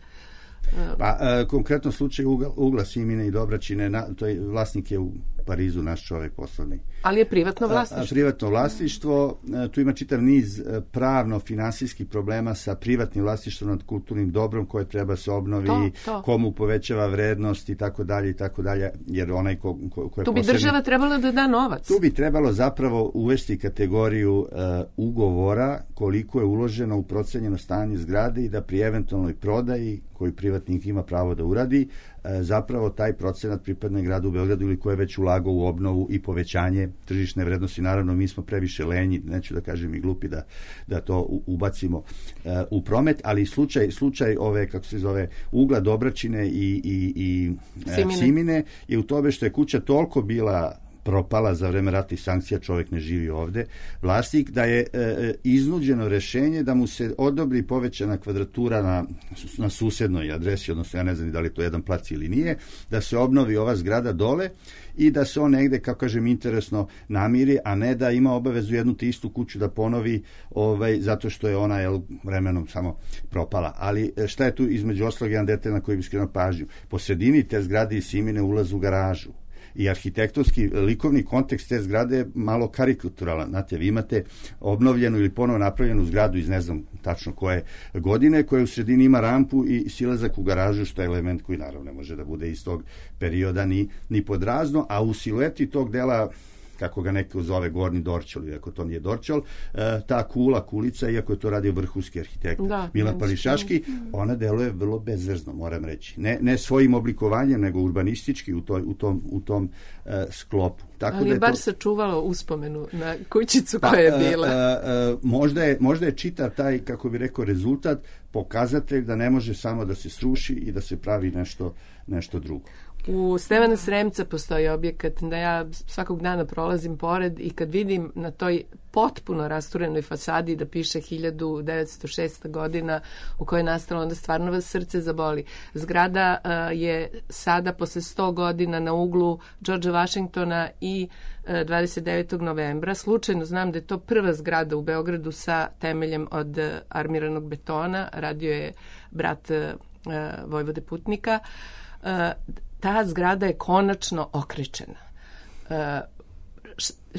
D: Pa, e, konkretno slučaj ugla, ugla Simine i Dobračine, na, to je, vlasnik je u Parizu naš čovjek poslovni.
A: Ali je privatno vlasništvo. A, a,
D: privatno vlasništvo, e, tu ima čitav niz e, pravno-finansijskih problema sa privatnim vlasništvom nad kulturnim dobrom koje treba se obnovi, to, to. komu povećava vrednost i tako dalje i tako dalje, jer onaj ko, ko, ko je
A: tu bi
D: posebni,
A: država trebala da da novac.
D: Tu bi trebalo zapravo uvesti kategoriju e, ugovora koliko je uloženo u procenjeno stanje zgrade i da pri eventualnoj prodaji koji privatnik ima pravo da uradi, zapravo taj procenat pripadne gradu Beogradu ili ko je već ulagao u obnovu i povećanje tržišne vrednosti. Naravno, mi smo previše lenji, neću da kažem i glupi da, da to ubacimo u promet, ali slučaj, slučaj ove, kako se zove, ugla Dobračine i, i, i Simine. Simine je u tome što je kuća toliko bila propala za vreme ratnih sankcija, čovjek ne živi ovde, vlasnik, da je e, iznuđeno rešenje da mu se odobri povećana kvadratura na, na susednoj adresi, odnosno ja ne znam da li to jedan plac ili nije, da se obnovi ova zgrada dole i da se on negde, kako kažem, interesno namiri, a ne da ima obavezu jednu te istu kuću da ponovi ovaj, zato što je ona jel, vremenom samo propala. Ali šta je tu između ostalog jedan detalj na koji bi skrenuo pažnju? Po sredini te zgrade iz Simine ulaz u garažu. I arhitektonski, likovni kontekst te zgrade je malo karikaturalan. Znate, vi imate obnovljenu ili ponovo napravljenu zgradu iz ne znam tačno koje godine, koja u sredini ima rampu i silazak u garažu, što je element koji naravno ne može da bude iz tog perioda ni, ni podrazno, a u silueti tog dela, kako ga neko zove Gornji Dorćol, iako to nije Dorćol, ta kula, kulica, iako je to radio vrhunski arhitekt da, Milan Pališaški, ona deluje vrlo bezvezno, moram reći. Ne, ne svojim oblikovanjem, nego urbanistički u, toj, u tom, u tom uh, sklopu. Tako
A: ali
D: da je
A: bar
D: to...
A: sačuvalo uspomenu na kućicu koja je bila.
D: Pa, uh, uh, možda, je, možda je čitav taj, kako bi rekao, rezultat pokazatelj da ne može samo da se sruši i da se pravi nešto, nešto drugo.
A: U Stevana Sremca postoji objekat da ja svakog dana prolazim pored i kad vidim na toj potpuno rasturenoj fasadi da piše hiljadu devetsto šesta godina u kojoj je nastalo, onda stvarno vas srce zaboli. Zgrada uh, je sada posle sto godina na uglu Georgea Washingtona i uh, dvadeset devetog novembra. Slučajno znam da je to prva zgrada u Beogradu sa temeljem od uh, armiranog betona. Radio je brat uh, Vojvode Putnika. Uh, ta zgrada je konačno okrečena. Uh, š, š,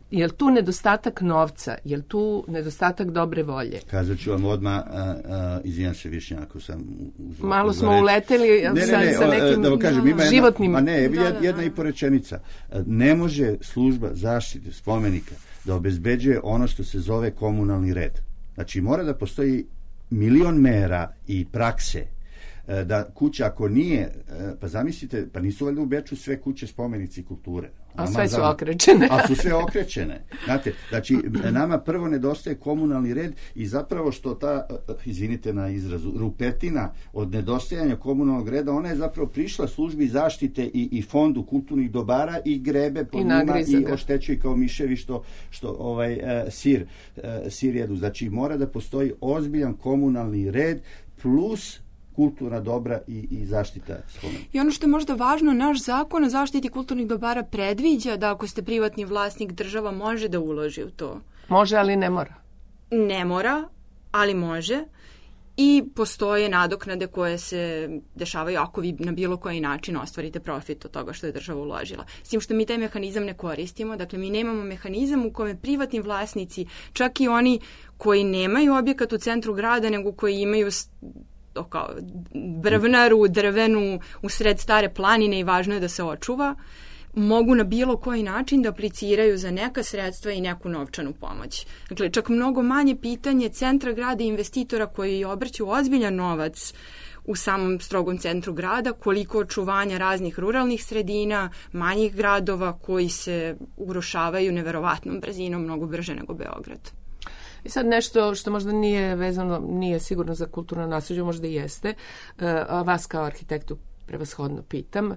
A: Je li tu nedostatak novca? Je li tu nedostatak dobre volje?
D: Kazat ću vam odmah, izvinjam se Višnja, ako sam... Uz,
A: Malo
D: uz
A: smo
D: reč.
A: uleteli
D: ne, ne,
A: sa,
D: ne,
A: sa nekim
D: da vam kažem, ima
A: životnim...
D: Jedna, ma ne,
C: da,
D: jedna,
C: da,
D: jedna
C: da.
D: i po rečenica. Ne može služba zaštite spomenika da obezbeđuje ono što se zove komunalni red. Znači, mora da postoji milion mera i prakse da kuća ako nije, pa zamislite, pa nisu valjda u Beču sve kuće spomenici kulture.
A: A sve su okrečene.
D: A su sve okrečene. Znate, znači, nama prvo nedostaje komunalni red i zapravo što ta, izvinite na izrazu, rupetina od nedostajanja komunalnog reda, ona je zapravo prišla službi zaštite i, i fondu kulturnih dobara i grebe po
A: I
D: njima i oštećuje kao miševi što, što ovaj, uh, sir, uh, sir jedu. Znači, mora da postoji ozbiljan komunalni red plus kulturna dobra i, i zaštita spomenika.
C: I ono što je možda važno, naš zakon o zaštiti kulturnih dobara predviđa da ako ste privatni vlasnik, država može da uloži u to.
A: Može, ali ne mora.
C: Ne mora, ali može. I postoje nadoknade koje se dešavaju ako vi na bilo koji način ostvarite profit od toga što je država uložila. S tim što mi taj mehanizam ne koristimo, dakle mi nemamo mehanizam u kome privatni vlasnici, čak i oni koji nemaju objekat u centru grada, nego koji imaju kao brvnaru, drvenu u sred stare planine i važno je da se očuva, mogu na bilo koji način da apliciraju za neka sredstva i neku novčanu pomoć. Dakle, čak mnogo manje pitanje centra grada i investitora koji obrću ozbiljan novac u samom strogom centru grada, koliko očuvanja raznih ruralnih sredina, manjih gradova koji se ugrošavaju neverovatnom brzinom, mnogo brže nego Beograd.
A: I sad nešto što možda nije vezano, nije sigurno za kulturno nasleđe, možda i jeste. A vas kao arhitektu prevashodno pitam.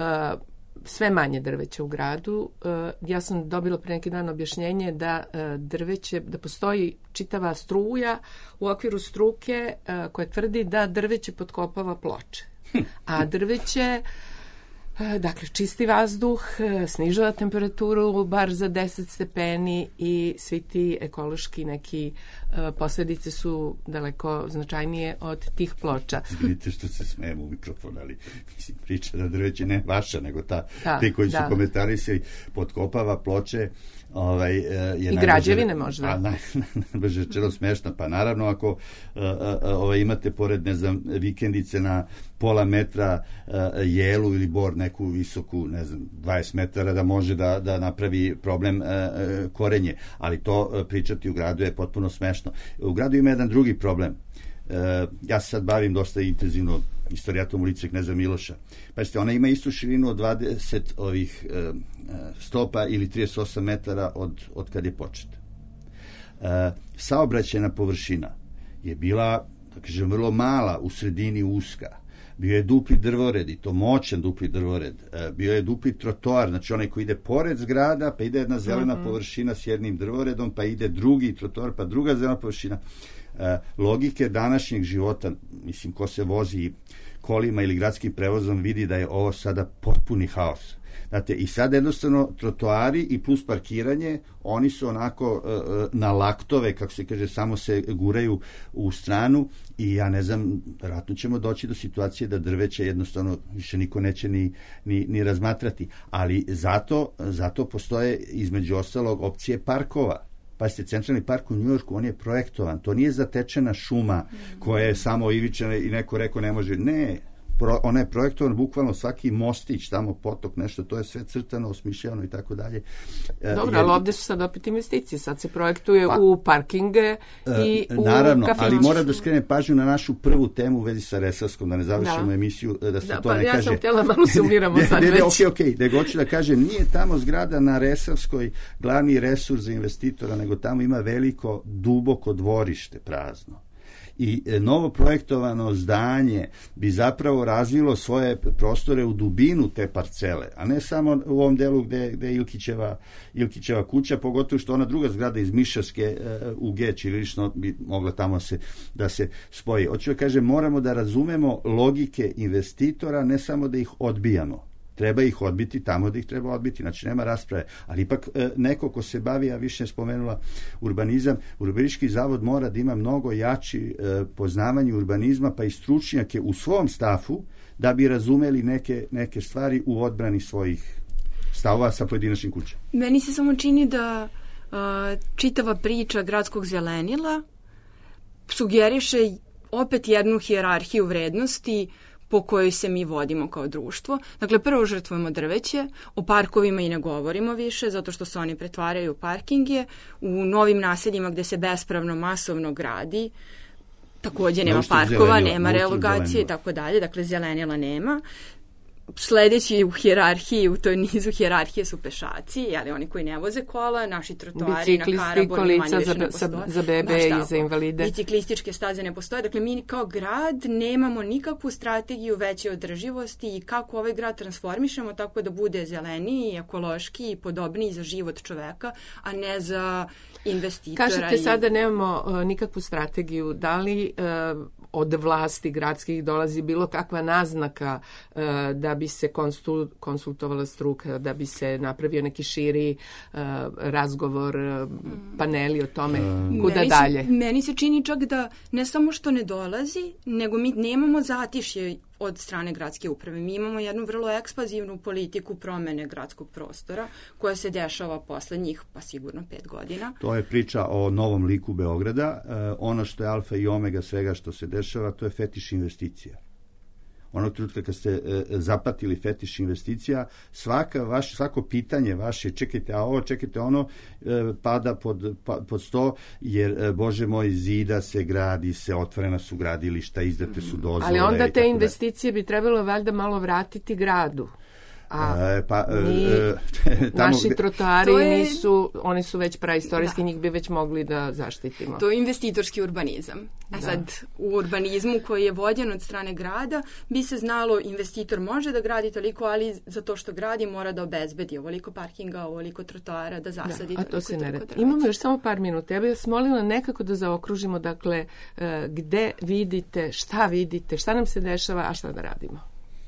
A: Sve manje drveća u gradu. Ja sam dobila pre neki dan objašnjenje da drveće, da postoji čitava struja u okviru struke koja tvrdi da drveće potkopava ploče. A drveće, dakle, čisti vazduh, snižava temperaturu bar za deset stepeni i svi ti ekološki neki posledice su daleko značajnije od tih ploča.
D: Vidite što se smijemo u mikrofon, ali mislim, priča da drveće ne vaša, nego ta,
A: da,
D: ti koji su
A: da.
D: komentarisali potkopava ploče. Ovaj, je
A: I građevine možda.
D: A naj, najbrže rečeno smešno. Pa naravno ako uh, ovaj, imate pored, ne znam, vikendice na pola metra uh, jelu ili bor neku visoku, ne znam, dvadeset metara da može da, da napravi problem uh, korenje. Ali to uh, pričati u gradu je potpuno smešno. U gradu ima jedan drugi problem. Uh, ja se sad bavim dosta intenzivno istorijatom ulice Kneza Miloša. Pazite, ona ima istu širinu od dvadeset ovih uh, stopa ili trideset osam metara od, od kad je počet. Uh, saobraćajna površina je bila, da kažem, vrlo mala, u sredini uska. Bio je dupli drvored, i to moćan dupli drvored. Uh, bio je dupli trotoar, znači onaj koji ide pored zgrada, pa ide jedna zelena mm-hmm. površina s jednim drvoredom, pa ide drugi trotoar, pa druga zelena površina. Uh, logike današnjeg života, mislim, ko se vozi kolima ili gradskim prevozom vidi da je ovo sada potpuni haos. Znate, i sad jednostavno trotoari i plus parkiranje, oni su onako uh, na laktove, kako se kaže, samo se guraju u stranu i ja ne znam, vjerojatno ćemo doći do situacije da drveće jednostavno više niko neće ni, ni, ni razmatrati. Ali zato, zato postoje između ostalog opcije parkova. Pazite, centralni park u Njujorku, on je projektovan. To nije zatečena šuma koja je samo ivičena i neko rekao ne može. Ne, pro, ona je projektovan bukvalno svaki mostić, tamo potok, nešto, to je sve crtano, osmišljeno i tako dalje.
A: Dobro, ali ovdje su sad opet investicije. Sad se projektuje pa, u parkinge i u
D: naravno,
A: kafić.
D: Ali mora da skrenem pažnju na našu prvu temu u vezi sa Resavskom, da ne završimo da. emisiju, da se
A: da,
D: to
A: pa
D: ne
A: ja
D: kaže.
A: Ja sam htjela malo sumiramo
D: ne,
A: sad
D: ne, ne,
A: već.
D: ok, ok, nego hoću da kažem, nije tamo zgrada na Resavskoj glavni resurs za investitora, nego tamo ima veliko, duboko dvorište prazno. I novo projektovano zdanje bi zapravo razvilo svoje prostore u dubinu te parcele, a ne samo u ovom delu gde, gde je Ilkićeva, Ilkićeva kuća, pogotovo što ona druga zgrada iz Mišarske uh, u G, čirilično bi mogla tamo se, da se spoji. Hoću da kažem, moramo da razumemo logike investitora, ne samo da ih odbijamo. Treba ih odbiti tamo da ih treba odbiti, znači nema rasprave. Ali ipak e, neko ko se bavi, ja više spomenula urbanizam, urbanistički zavod mora da ima mnogo jači e, poznavanje urbanizma, pa i stručnjake u svom stafu, da bi razumeli neke, neke stvari u odbrani svojih stavova sa pojedinačnim kućama.
C: Meni se samo čini da čitava priča gradskog zelenila sugeriše opet jednu hijerarhiju vrednosti po kojoj se mi vodimo kao društvo. Dakle, prvo žrtvujemo drveće, o parkovima i ne govorimo više, zato što se oni pretvaraju u parkinge. U novim naseljima gde se bespravno masovno gradi, takođe nema parkova, nema relogacije i tako dalje, dakle zelenila nema. Sledeći u hijerarhiji, u toj nizu hijerarhije su pešaci, jeli, oni koji ne voze kola, naši trotoari na Karaburmi manje više ne postoje.
A: Za, za bebe i za invalide.
C: Biciklističke staze ne postoje. Dakle, mi kao grad nemamo nikakvu strategiju veće održivosti i kako ovaj grad transformišemo tako da bude zeleniji, ekološki i podobniji za život čoveka, a ne za investitora.
A: Kažete
C: i...
A: sada nemamo uh, nikakvu strategiju. Da li uh, od vlasti gradskih dolazi bilo kakva naznaka uh, da bi se konsul, konsultovala struka, da bi se napravio neki širi uh, razgovor, uh, paneli o tome um, kuda
C: meni
A: dalje?
C: Se, meni se čini čak da ne samo što ne dolazi, nego mi nemamo zatišje od strane gradske uprave. Mi imamo jednu vrlo ekspanzivnu politiku promene gradskog prostora koja se dešava poslednjih, pa sigurno pet godina.
D: To je priča o novom liku Beograda. E, ono što je alfa i omega svega što se dešava, to je fetiš investicija. Onog trenutka kad ste e, zapatili fetiš investicija, svaka vaš, svako pitanje vaše, čekajte, a ovo, čekajte, ono, e, pada pod, pa, pod sto, jer, e, Bože moj, zida se, gradi se, otvorena su gradilišta, izdate su dozvole.
A: Ali onda te investicije bi trebalo valjda malo vratiti gradu. A
D: e, pa,
A: mi,
D: e, tamo
A: naši
D: gde...
A: trotoari
C: je...
A: nisu, oni su već praistorijski,
C: da.
A: Njih bi već mogli da zaštitimo.
C: To je investitorski urbanizam. A da. Sad, u urbanizmu koji je vođen od strane grada, bi se znalo investitor može da gradi toliko, ali za to što gradi mora da obezbedi ovoliko parkinga, ovoliko trotoara, da zasadi
A: da, a
C: toliko,
A: to se ne radi.
C: drveća.
A: Imamo još samo par minuta. Ja bih vas molila nekako da zaokružimo, dakle, gde vidite, šta vidite, šta nam se dešava, a šta da radimo.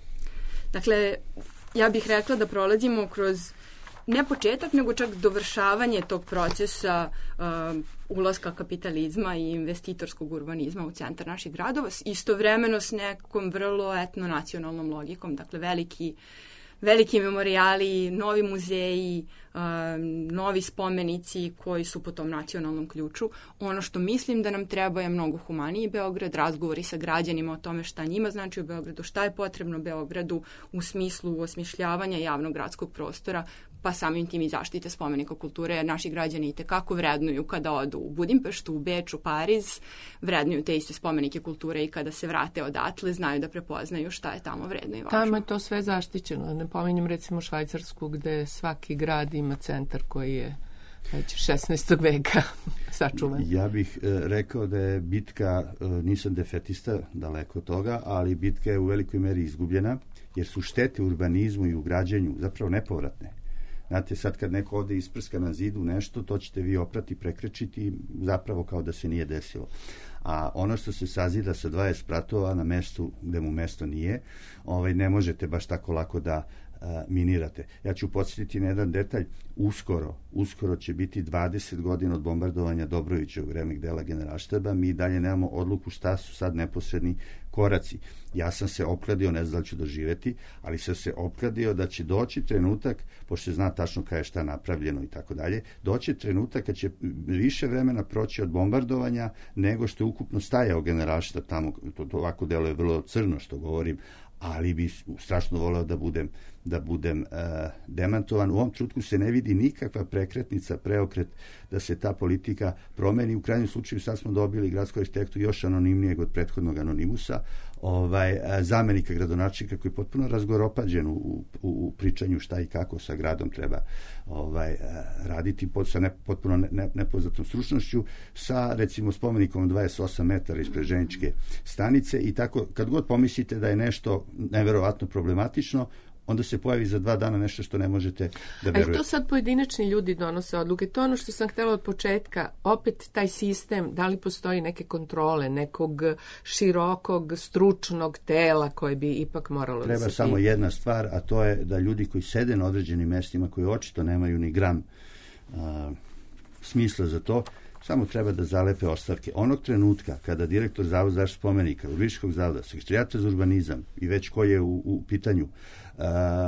C: Dakle, ja bih rekla da prolazimo kroz ne početak, nego čak dovršavanje tog procesa uh, ulaska kapitalizma i investitorskog urbanizma u centar naših gradova, istovremeno s nekom vrlo etno-nacionalnom logikom, dakle veliki veliki memorijali, novi muzeji, um, novi spomenici koji su po tom nacionalnom ključu. Ono što mislim da nam treba je mnogo humaniji Beograd, razgovori sa građanima o tome šta njima znači u Beogradu, šta je potrebno Beogradu u smislu osmišljavanja javnog gradskog prostora, pa samim tim i zaštite spomenika kulture, jer naši građani i tekako vrednuju kada odu u Budimpeštu, u Beč, u Pariz, vrednuju te iste spomenike kulture i kada se vrate odatle, znaju da prepoznaju šta je tamo vredno i važno.
A: Tamo je to sve zaštićeno. Ne pominjem recimo Švajcarsku, gde svaki grad ima centar koji je već šesnaestog veka sačuvan.
D: Ja bih e, rekao da je bitka, e, nisam defetista, daleko od toga, ali bitka je u velikoj meri izgubljena, jer su štete u urbanizmu i u građenju zapravo nepovratne. Znate, sad kad neko ovde isprska na zidu nešto, to ćete vi oprati, prekrečiti, zapravo kao da se nije desilo. A ono što se sazida sa dvadeset spratova na mestu gde mu mesto nije, ovaj, ne možete baš tako lako da a, minirate. Ja ću podsjetiti na jedan detalj. Uskoro, uskoro će biti dvadeset godina od bombardovanja Dobrovićevog remek dela Generalštaba. Mi dalje nemamo odluku šta su sad neposredni koraci. Ja sam se opkladio, ne znam da li ću doživeti, ali sam se opkladio da će doći trenutak, pošto se zna tačno kada je šta napravljeno i tako dalje, doći trenutak kad će više vremena proći od bombardovanja nego što je ukupno stajao Generalštab tamo. To, to ovako delo je vrlo crno što govorim, ali bi strašno voleo da budem da budem uh, demantovan. U ovom trenutku se ne vidi nikakva prekretnica, preokret da se ta politika promeni. U krajnjem slučaju sad smo dobili gradsku arhitektu još anonimnijeg od prethodnog anonimusa, ovaj, zamenika gradonačelnika koji je potpuno razgoropađen u, u, u pričanju šta i kako sa gradom treba ovaj, raditi pod, sa ne, potpuno ne, ne, nepoznatom stručnošću, sa recimo spomenikom dvadeset osam metara ispred željezničke stanice i tako, kad god pomislite da je nešto neverovatno problematično, onda se pojavi za dva dana nešto što ne možete da verujete.
A: Ali to sad pojedinačni ljudi donose odluke. To je ono što sam htjela od početka. Opet taj sistem, da li postoji neke kontrole, nekog širokog, stručnog tela koje bi ipak moralo
D: Treba
A: da se...
D: Treba samo jedna stvar, a to je da ljudi koji sede na određenim mestima, koji očito nemaju ni gram a, smisla za to, samo treba da zalepe ostavke. Onog trenutka kada direktor Zavoda za zaštitu spomenika, Republičkog zavoda, Sekretarijata za urbanizam i već ko je u, u pitanju, Uh,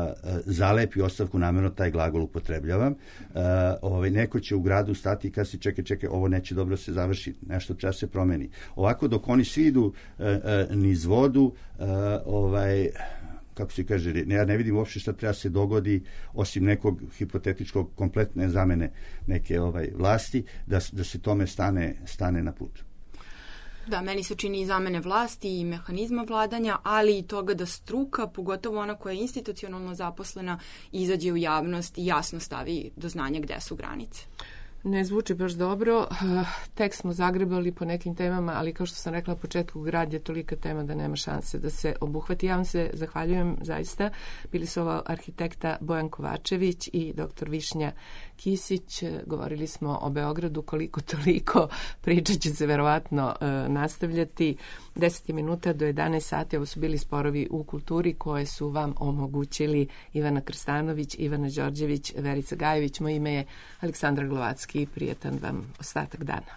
D: zalepi ostavku, namjerno taj glagol upotrebljavam, uh, ovaj, neko će u gradu stati i kada si čekaj, čekaj, ovo neće dobro se završi, nešto treba se promeni. Ovako dok oni svi idu uh, uh, niz vodu, uh, ovaj, kako se kaže, ja ne vidim uopšte šta treba se dogodi osim nekog hipotetičkog kompletne zamene neke ovaj vlasti, da, da se tome stane, stane na put.
C: Da, meni se čini i zamene vlasti i mehanizma vladanja, ali i toga da struka, pogotovo ona koja je institucionalno zaposlena, izađe u javnost i jasno stavi do znanja gde su granice.
A: Ne zvuči baš dobro. Tek smo zagrebali po nekim temama, ali kao što sam rekla na početku, grad je tolika tema da nema šanse da se obuhvati. Ja vam se zahvaljujem zaista. Bili su ovo arhitekta Bojan Kovačević i doktor Višnja Kisić. Govorili smo o Beogradu koliko toliko. Priča će se verovatno e, nastavljati. deset minuta do jedanaest sati. Ovo su bili Sporovi u kulturi koje su vam omogućili Ivana Krstanović, Ivana Đorđević, Verica Gajević. Moje ime je Aleksandra Glovacki i prijetan vam ostatak dana.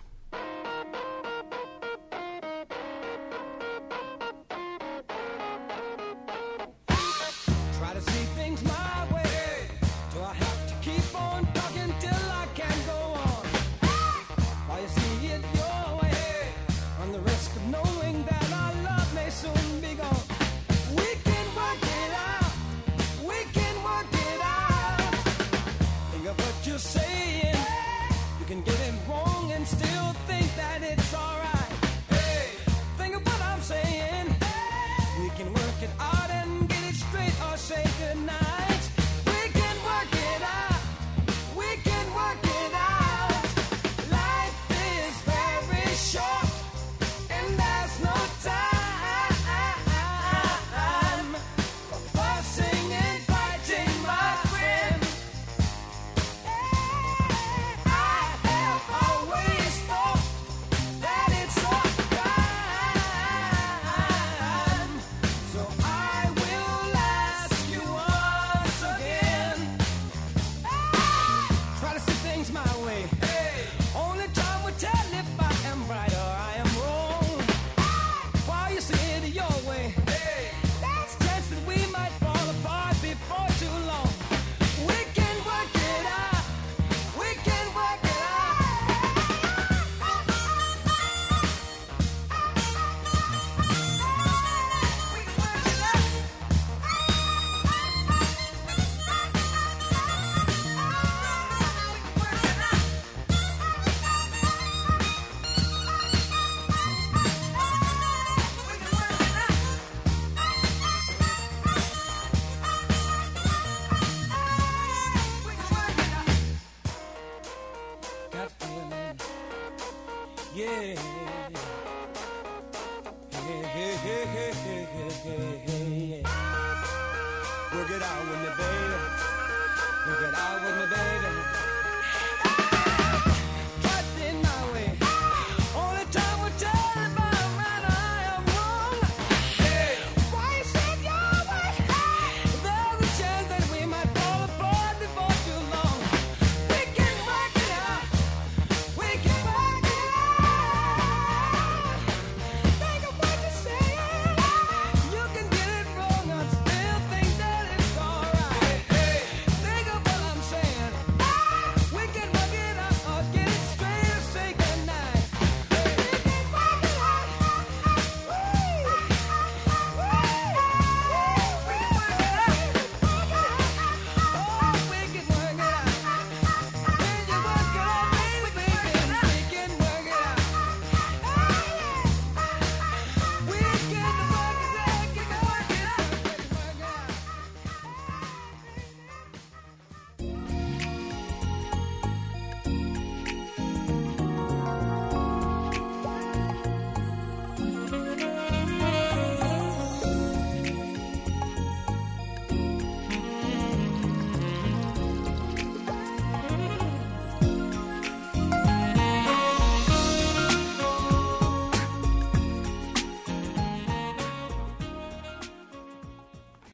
E: Work it out with me, baby. Work it out with me, baby.